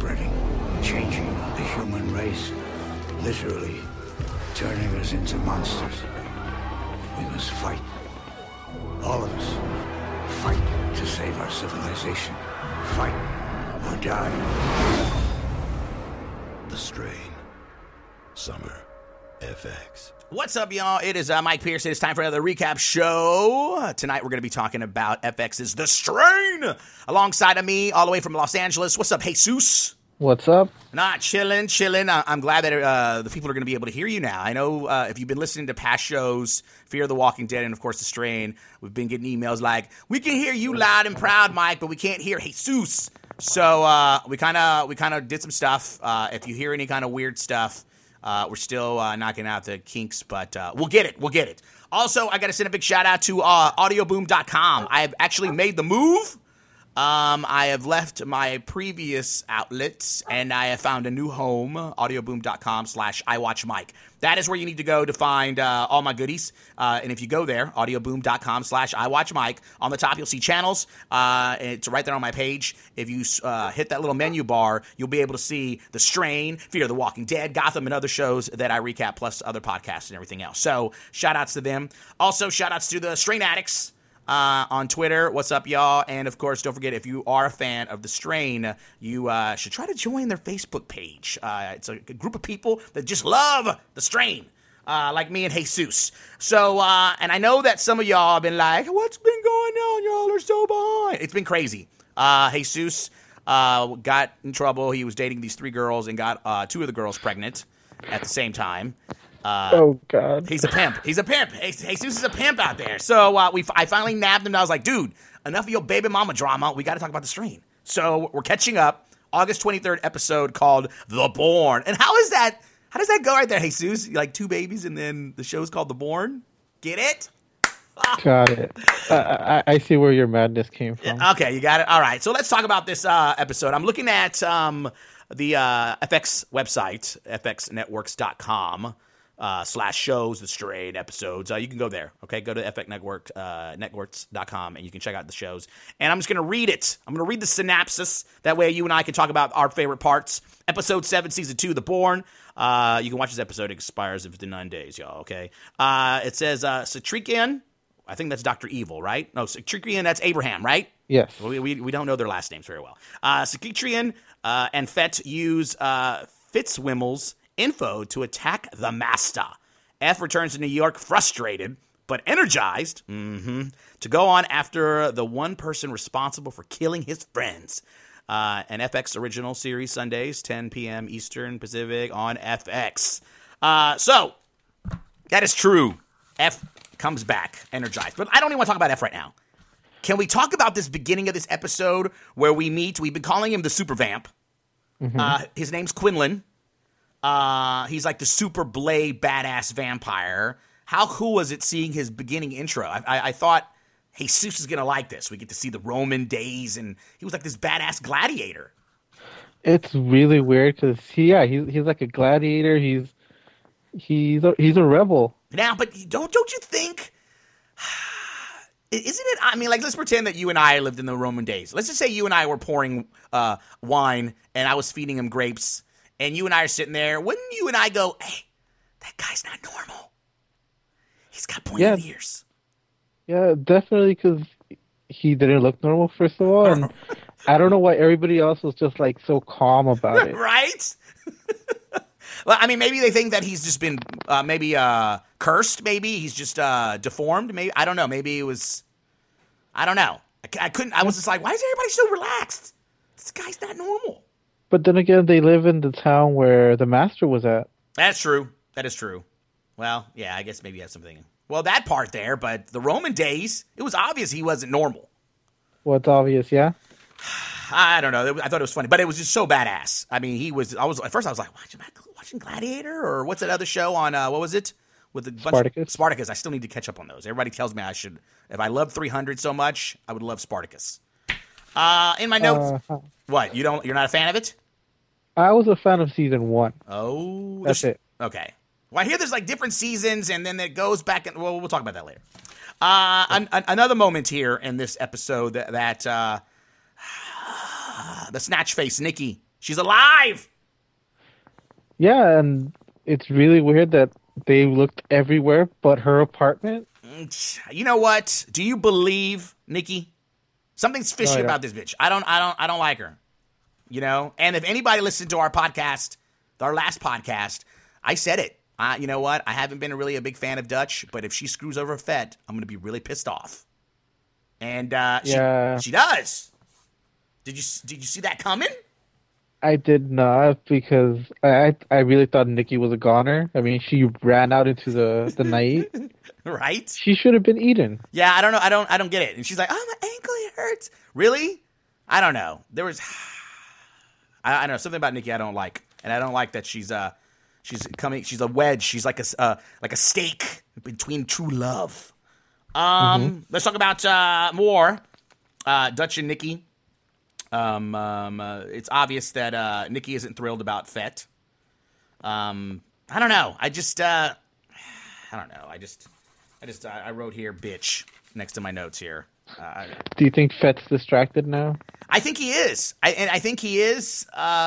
spreading, changing the human race, literally turning us into monsters. We must fight. All of us. Fight to save our civilization. Fight or die. The Strain. Summer FX. What's up, y'all? It is Mike Pierce. It's time for another recap show. Tonight, we're going to be talking about FX's The Strain. Alongside of me, all the way from Los Angeles. What's up, Jesus? What's up? Chilling. I'm glad that the people are going to be able to hear you now. I know if you've been listening to past shows, Fear the Walking Dead, and of course The Strain, we've been getting emails like, we can hear you loud and proud, Mike, but we can't hear Jesus. So we kind of did some stuff. If you hear any kind of weird stuff, we're still knocking out the kinks, but we'll get it. Also, I got to send a big shout out to audioboom.com. I have actually made the move. I have left my previous outlets, and I have found a new home, audioboom.com/iWatchMike. That is where you need to go to find all my goodies. And if you go there, audioboom.com/iWatchMike, on the top you'll see channels. It's right there on my page. If you hit that little menu bar, you'll be able to see The Strain, Fear the Walking Dead, Gotham, and other shows that I recap, plus other podcasts and everything else. So shout-outs to them. Also, shout-outs to the Strain Addicts. On Twitter. What's up, y'all? And, of course, don't forget, if you are a fan of The Strain, you should try to join their Facebook page. It's a group of people that just love The Strain, like me and Jesus. So, and I know that some of y'all have been like, what's been going on? Y'all are so behind. It's been crazy. Jesus got in trouble. He was dating these 3 girls and got 2 of the girls pregnant at the same time. Oh, God. He's a pimp. Jesus is a pimp out there. So I finally nabbed him, and I was like, dude, enough of your baby mama drama. We got to talk about The Strain. So we're catching up. August 23rd episode called The Bourne. And how does that go right there, Jesus? Like 2 babies, and then the show's called The Bourne? Get it? Got it. I see where your madness came from. Okay, you got it? All right. So let's talk about this episode. I'm looking at the FX website, fxnetworks.com. /shows, The Strain episodes. You can go there, okay? Go to networks.com, and you can check out the shows. And I'm just going to read it. I'm going to read the synopsis. That way you and I can talk about our favorite parts. Episode 7, Season 2, The Bourne. You can watch this episode. It expires in 59 days, y'all, okay? It says, Satrikian. I think that's Dr. Evil, right? No, Satrikian, that's Abraham, right? Yes. We don't know their last names very well. Satrikian and Fett use Fitzwimmel's info to attack the Master. F returns to New York frustrated but energized to go on after the one person responsible for killing his friends. An FX original series, Sundays, 10 p.m. Eastern Pacific on FX. So, that is true. F comes back energized. But I don't even want to talk about F right now. Can we talk about this beginning of this episode where we meet? We've been calling him the Super Vamp. His name's Quinlan. He's like the super blade badass vampire. How cool was it seeing his beginning intro? I thought Jesus is going to like this. We get to see the Roman days, and he was like this badass gladiator. It's really weird because he's like a gladiator. He's a rebel. Now, but don't you think? Isn't it? I mean, like, let's pretend that you and I lived in the Roman days. Let's just say you and I were pouring wine, and I was feeding him grapes. And you and I are sitting there. Wouldn't you and I go, hey, that guy's not normal. He's got pointed ears. Yeah, definitely, because he didn't look normal, first of all. And I don't know why everybody else was just, like, so calm about it. Right? Well, I mean, maybe they think that he's just been cursed, maybe. He's just deformed, maybe. I don't know. Maybe it was, I don't know. I was just like, why is everybody so relaxed? This guy's not normal. But then again, they live in the town where the Master was at. That's true. That is true. Well, yeah, I guess maybe you have something. Well, that part there, but the Roman days, it was obvious he wasn't normal. Well, it's obvious, yeah? I don't know. I thought it was funny, but it was just so badass. I mean, at first I was like, watching Gladiator, or what's that other show on, what was it? With the Spartacus. Spartacus. I still need to catch up on those. Everybody tells me I should, if I love 300 so much, I would love Spartacus. In my notes, what, you're not a fan of it? I was a fan of season 1. Oh, that's it. Okay. Well, I hear there's like different seasons, and then it goes back, and we'll talk about that later. Another moment here in this episode that the snatch face Nikki She's alive. Yeah, and it's really weird that they looked everywhere but her apartment. You know what? Do you believe, Nikki? Something's fishy No, I don't. about this bitch. I don't like her. You know? And if anybody listened to our podcast, our last podcast, I said it. You know what? I haven't been really a big fan of Dutch, but if she screws over Fett, I'm going to be really pissed off. And she does. Did you see that coming? I did not, because I really thought Nikki was a goner. I mean, she ran out into the night. Right? She should have been eaten. Yeah, I don't know. I don't get it. And she's like, "Oh, my ankle, it hurts." Really? I don't know. There was, I don't know, something about Nikki I don't like, and I don't like that she's a wedge. She's like a steak between true love. Let's talk about more Dutch and Nikki. It's obvious that Nikki isn't thrilled about Fett. I don't know. I don't know. I wrote here, bitch, next to my notes here. Do you think Fett's distracted now? I think he is. I think he is.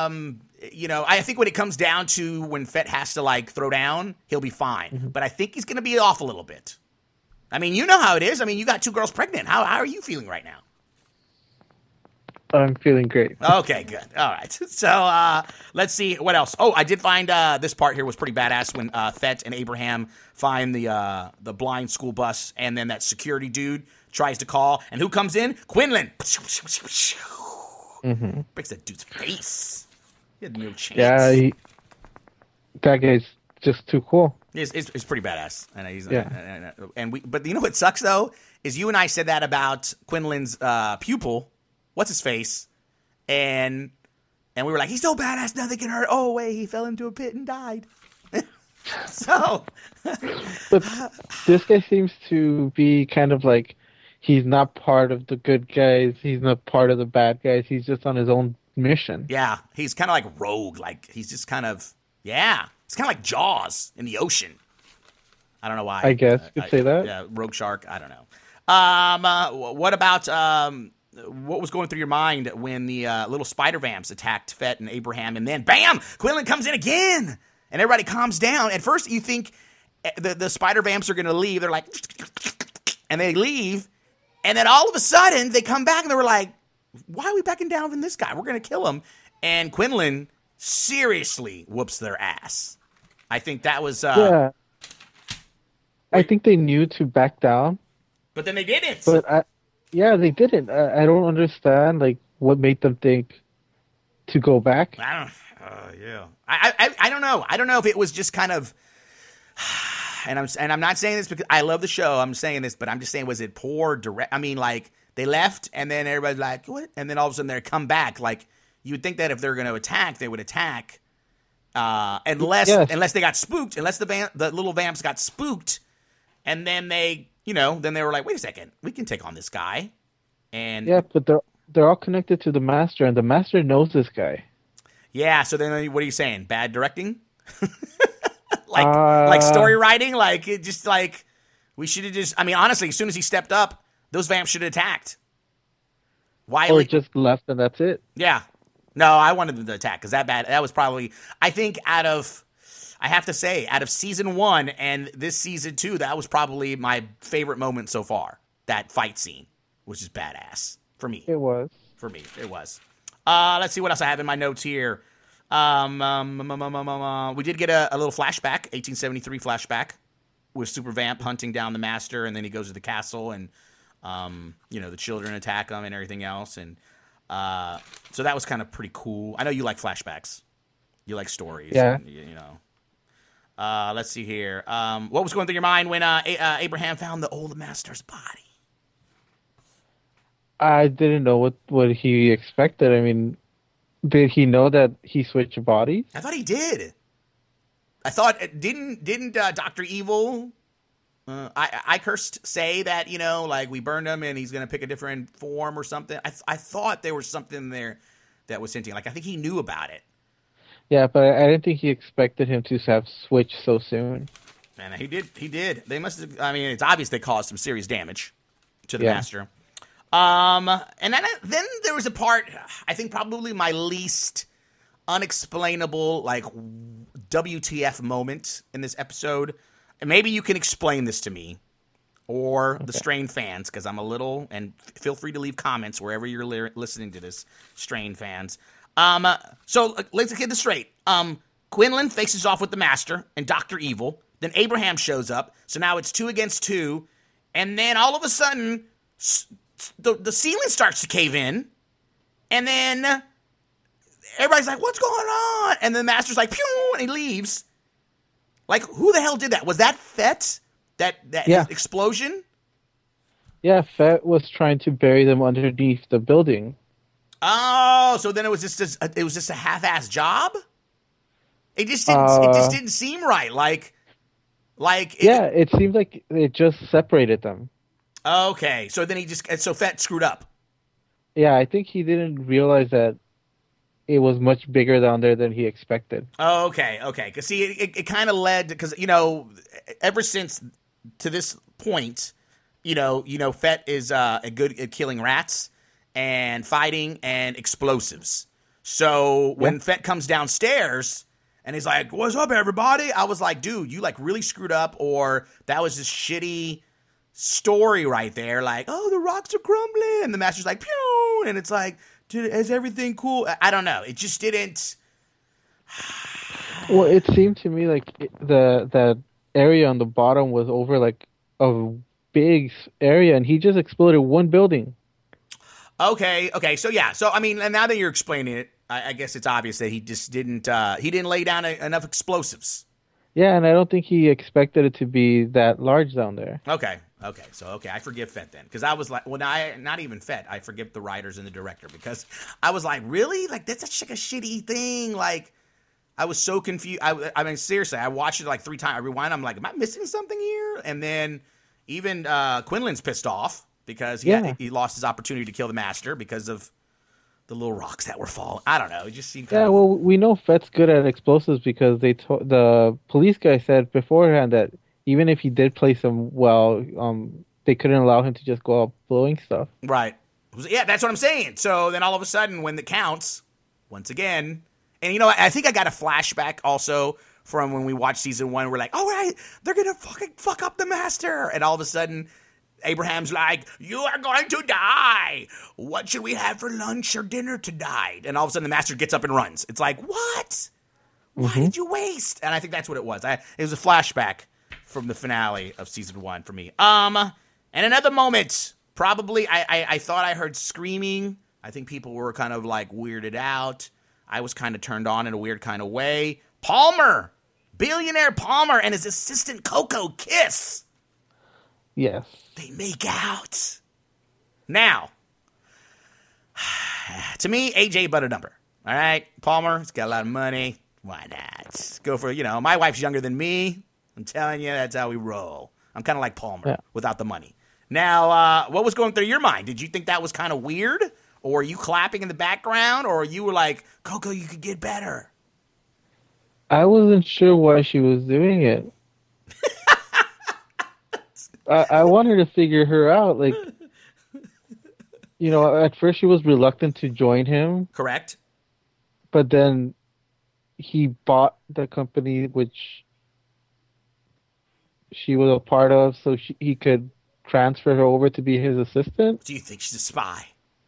I think when it comes down to when Fett has to, like, throw down, he'll be fine. Mm-hmm. But I think he's going to be off a little bit. I mean, you know how it is. I mean, you got 2 girls pregnant. How are you feeling right now? I'm feeling great. Okay, good. All right. So let's see what else. Oh, I did find this part here was pretty badass when Fett and Abraham find the blind school bus, and then that security dude tries to call, and who comes in? Quinlan. Mm-hmm. Breaks that dude's face. He had no chance. Yeah, that guy's just too cool. He's pretty badass, and he's yeah. But you know what sucks though is you and I said that about Quinlan's pupil. What's his face? And we were like, he's so badass, nothing can hurt. Oh wait, he fell into a pit and died. So, but this guy seems to be kind of like he's not part of the good guys. He's not part of the bad guys. He's just on his own mission. Yeah, he's kind of like rogue. Like he's just kind of it's kind of like Jaws in the ocean. I don't know why. I guess you could say that. Yeah, rogue shark. I don't know. What about what was going through your mind when the little spider vamps attacked Fett and Abraham, and then bam, Quinlan comes in again, and everybody calms down. At first, you think the spider vamps are going to leave. They're like, and they leave, and then all of a sudden they come back and they were like, "Why are we backing down from this guy? We're going to kill him." And Quinlan seriously whoops their ass. I think that was yeah. I think they knew to back down, but then they didn't. But yeah, they didn't. I don't understand, like, what made them think to go back. I don't know. I don't know if it was just kind of, and I'm not saying this because I love the show. I'm saying this, but I'm just saying, was it poor direct? I mean, like, they left, and then everybody's like, what? And then all of a sudden they come back. Like, you would think that if they're going to attack, they would attack, unless they got spooked, unless the little vamps got spooked, and then they. Then they were like, wait a second, we can take on this guy. And yeah, but they're all connected to the master, and the master knows this guy. Yeah, so then what are you saying? Bad directing? like story writing? Like, it just like, we should have just, I mean, honestly, as soon as he stepped up, those vamps should have attacked. Or just left and that's it. Yeah. No, I wanted them to attack because that was probably, I think I have to say, out of season 1 and this season 2, that was probably my favorite moment so far. That fight scene, which is badass for me. It was. For me, it was. Let's see what else I have in my notes here. We did get a little flashback, 1873 flashback, with Super Vamp hunting down the master, and then he goes to the castle, and the children attack him and everything else, and so that was kind of pretty cool. I know you like flashbacks. You like stories. Yeah. And, let's see here. What was going through your mind when Abraham found the old master's body? I didn't know what he expected. I mean, did he know that he switched bodies? I thought he did. I thought didn't Dr. Evil, Icarst say that we burned him and he's gonna pick a different form or something. I thought there was something there that was hinting. Like I think he knew about it. Yeah, but I didn't think he expected him to have switched so soon. And he did. They must have. I mean, it's obvious they caused some serious damage to the master. And then there was a part. I think probably my least unexplainable, like, WTF moment in this episode. And maybe you can explain this to me or the Strain fans, because I'm a little, and feel free to leave comments wherever you're listening to this, Strain fans. So let's get this straight. Quinlan faces off with the Master and Dr. Evil. Then Abraham shows up. So now it's 2 against 2. And then all of a sudden, the ceiling starts to cave in. And then everybody's like, what's going on? And the Master's like, pew, and he leaves. Like, who the hell did that? Was that Fett? That explosion? Yeah, Fett was trying to bury them underneath the building. Oh, so then it was just a half-ass job? It just didn't seem right. It seemed like it just separated them. Okay, so then so Fett screwed up. Yeah, I think he didn't realize that it was much bigger down there than he expected. Okay. Because see, it kind of led, because ever since to this point, Fett is good at killing rats and fighting and explosives. So when Fett comes downstairs and he's like, "What's up, everybody?" I was like, "Dude, you like really screwed up," or that was just shitty story right there. Like, "Oh, the rocks are crumbling," and the Master's like, "Pew," and it's like, "Dude, is everything cool?" I don't know. It just didn't. Well, it seemed to me like that area on the bottom was over like a big area, and he just exploded one building. Okay. So yeah. So I mean, and now that you're explaining it, I guess it's obvious that he just didn't. He didn't lay down enough explosives. Yeah, and I don't think he expected it to be that large down there. Okay. So I forgive Fett then, because I was like, not even Fett. I forgive the writers and the director, because I was like, really, like that's such a shitty thing. Like, I was so confused. I mean, seriously, I watched it like 3 times. I rewind. I'm like, am I missing something here? And then even Quinlan's pissed off because he lost his opportunity to kill the Master because of the little rocks that were falling. I don't know. It just seemed well, we know Fett's good at explosives because the police guy said beforehand that even if he did place them well, they couldn't allow him to just go out blowing stuff. Right. Yeah, that's what I'm saying. So then all of a sudden, when it counts, once again, and I think I got a flashback also from when we watched season 1. We're like, oh, right, they're going to fucking fuck up the Master. And all of a sudden, Abraham's like, you are going to die. What should we have for lunch or dinner tonight? And all of a sudden, the Master gets up and runs. It's like, what? Why did you waste? And I think that's what it was. It was a flashback from the finale of season 1 for me. And another moment, probably, I thought I heard screaming. I think people were kind of like weirded out. I was kind of turned on in a weird kind of way. Palmer, billionaire Palmer, and his assistant Coco kiss. Yes. They make out. Now, to me, AJ but a number. All right? Palmer, he's got a lot of money. Why not? Go for, my wife's younger than me. I'm telling you, that's how we roll. I'm kind of like Palmer without the money. Now, what was going through your mind? Did you think that was kind of weird? Or were you clapping in the background? Or you were like, Coco, you could get better? I wasn't sure why she was doing it. I wanted to figure her out. Like, at first she was reluctant to join him. Correct. But then he bought the company which she was a part of, so he could transfer her over to be his assistant. Do you think she's a spy?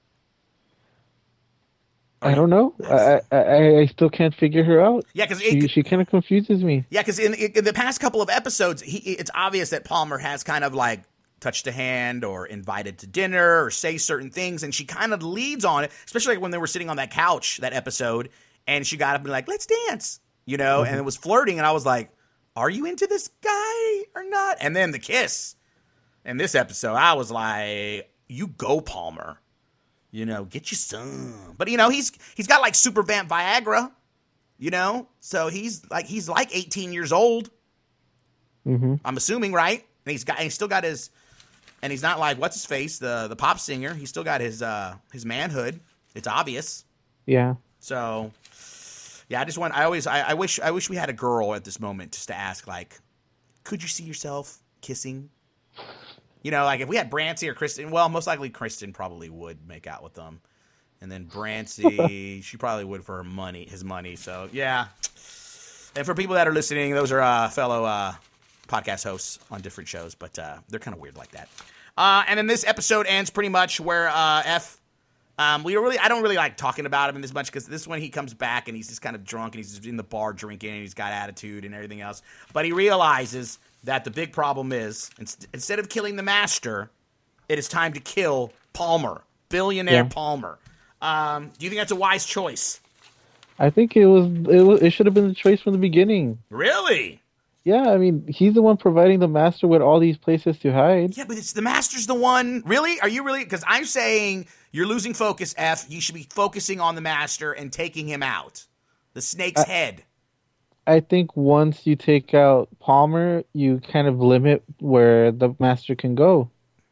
I don't know. I still can't figure her out. Yeah, because she kind of confuses me. Yeah, because in the past couple of episodes, it's obvious that Palmer has kind of like touched a hand or invited to dinner or say certain things, and she kind of leads on it, especially like when they were sitting on that couch that episode, and she got up and like, let's dance, and it was flirting, and I was like, are you into this guy or not? And then the kiss in this episode, I was like, you go, Palmer. Get you some. But, he's got like super vamp Viagra, so he's like 18 years old. Mm-hmm. I'm assuming, right? And he's still got his, and he's not like, what's his face? The pop singer. He's still got his manhood. It's obvious. Yeah. So, yeah, I wish we had a girl at this moment just to ask, like, could you see yourself kissing? Like if we had Brancy or Kristen, well, most likely Kristen probably would make out with them. And then Brancy, she probably would for his money. So, yeah. And for people that are listening, those are fellow podcast hosts on different shows, but they're kind of weird like that. And then this episode ends pretty much where F. I don't really like talking about him this much because this one he comes back and he's just kind of drunk and he's just in the bar drinking and he's got attitude and everything else. But he realizes that the big problem is instead of killing the master, it is time to kill Palmer, billionaire Palmer. Do you think that's a wise choice? I think it should have been the choice from the beginning. Really? Yeah, I mean, he's the one providing the master with all these places to hide. Yeah, but it's the master's the one. Really? Are you really? Because I'm saying you're losing focus, F. You should be focusing on the master and taking him out. The snake's head. I think once you take out Palmer, you kind of limit where the master can go.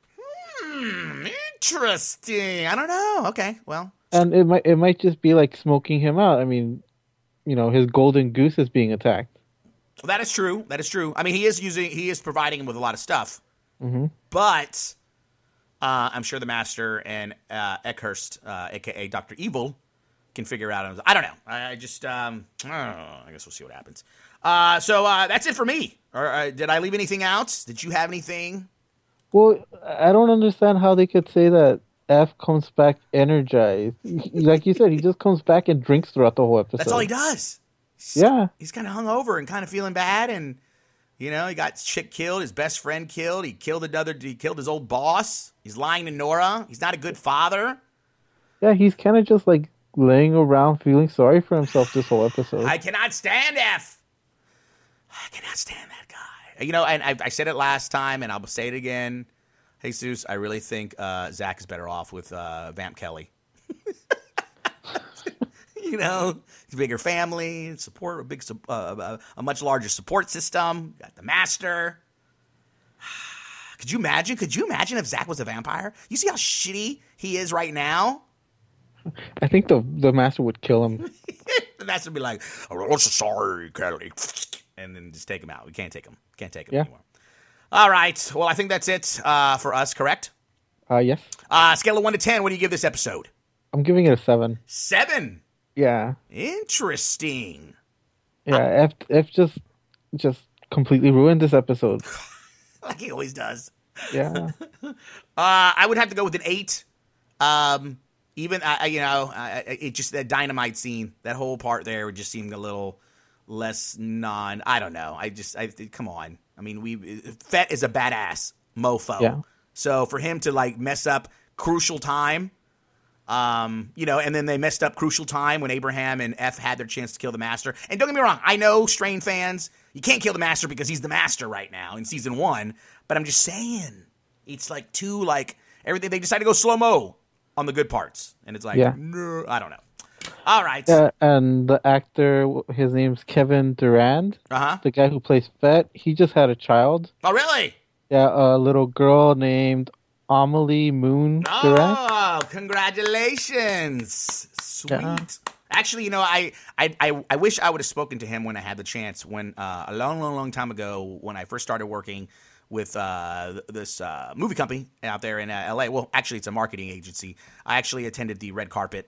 Interesting. I don't know. Okay, well. And it might just be like smoking him out. I mean, his golden goose is being attacked. Well, that is true. That is true. I mean, he is providing him with a lot of stuff. Mm-hmm. But I'm sure the master and Eckhurst, a.k.a. Dr. Evil, can figure out. I don't know. I guess we'll see what happens. So that's it for me. Or did I leave anything out? Did you have anything? Well, I don't understand how they could say that F comes back energized. Like you said, he just comes back and drinks throughout the whole episode. That's all he does. He's kind of hungover and kind of feeling bad, and he got chick killed, his best friend killed. He killed his old boss. He's lying to Nora. He's not a good father. Yeah, he's kind of just like laying around feeling sorry for himself this whole episode. I cannot stand F. I cannot stand that guy. And I said it last time, and I'll say it again. Jesus, I really think Zach is better off with Vamp Kelly. Bigger family, support, a much larger support system. Got the master. Could you imagine? If Zach was a vampire? You see how shitty he is right now? I think the master would kill him. The master would be like, "I'm sorry, Kelly," and then just take him out. We can't take him. Anymore. All right. Well, I think that's it for us. Correct? Yes. Scale of 1 to 10. What do you give this episode? I'm giving it a 7. 7. Yeah. Interesting. Yeah, F just completely ruined this episode. Like he always does. Yeah. I would have to go with an 8. It just that dynamite scene, that whole part there just seemed a little less I don't know. Come on. I mean, Fett is a badass mofo. Yeah. So for him to like mess up crucial time, and then they messed up crucial time when Abraham and F had their chance to kill the master. And don't get me wrong, I know Strain fans, you can't kill the master because he's the master right now in season 1. But I'm just saying, it's like too everything. They decide to go slow mo on the good parts, and it's like, no, I don't know. All right. Yeah, and the actor, his name's Kevin Durand. The guy who plays Fett, he just had a child. Oh, really? Yeah, a little girl named Amelie Moon Durand. Oh, congratulations. Sweet. Yeah. Actually, I wish I would have spoken to him when I had the chance. When a long time ago, when I first started working with this movie company out there in L.A. Well, actually, it's a marketing agency. I actually attended the red carpet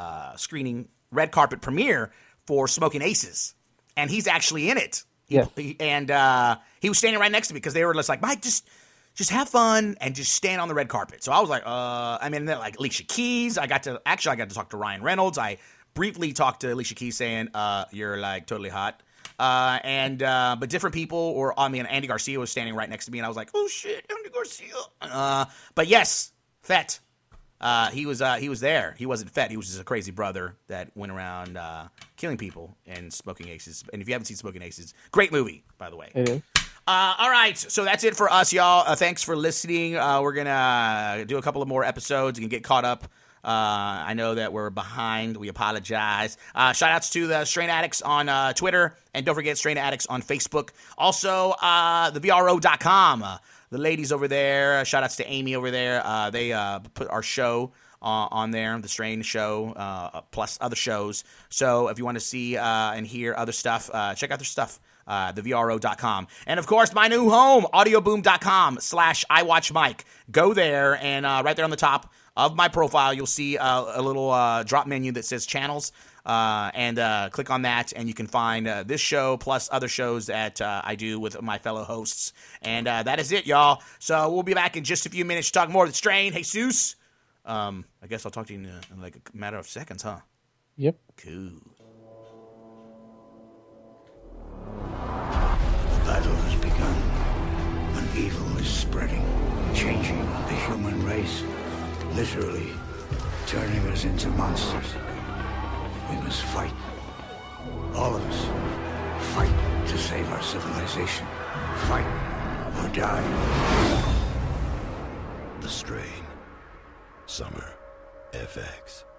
premiere for Smoking Aces, and he's actually in it. Yes. And he was standing right next to me because they were just like, Mike, just have fun and just stand on the red carpet. So I was like, like Alicia Keys. I got to talk to Ryan Reynolds. I briefly talked to Alicia Keys saying, you're like totally hot. But different people, Andy Garcia was standing right next to me, and I was like, oh shit, Andy Garcia. But yes, Fett. He was there. He wasn't Fett. He was just a crazy brother that went around killing people and Smoking Aces. And if you haven't seen Smoking Aces, great movie, by the way. It is. All right, so that's it for us, y'all. Thanks for listening. We're gonna do a couple of more episodes and get caught up. I know that we're behind. We apologize. Shout outs to the Strain Addicts on Twitter, and don't forget Strain Addicts on Facebook. Also, thevro.com. The ladies over there, shout outs to Amy over there. They put our show on there, the Strain Show, plus other shows. So if you want to see and hear other stuff, check out their stuff. thevro.com. And, of course, my new home, audioboom.com/iWatchMike. Go there, and right there on the top of my profile, you'll see a little drop menu that says channels. And click on that, and you can find this show plus other shows that I do with my fellow hosts. And that is it, y'all. So we'll be back in just a few minutes to talk more of The Strain. Jesus. I guess I'll talk to you in like a matter of seconds, huh? Yep. Cool. The battle has begun. An evil is spreading, changing the human race, literally turning us into monsters. We must fight. All of us. Fight to save our civilization. Fight or die. The Strain. Summer FX.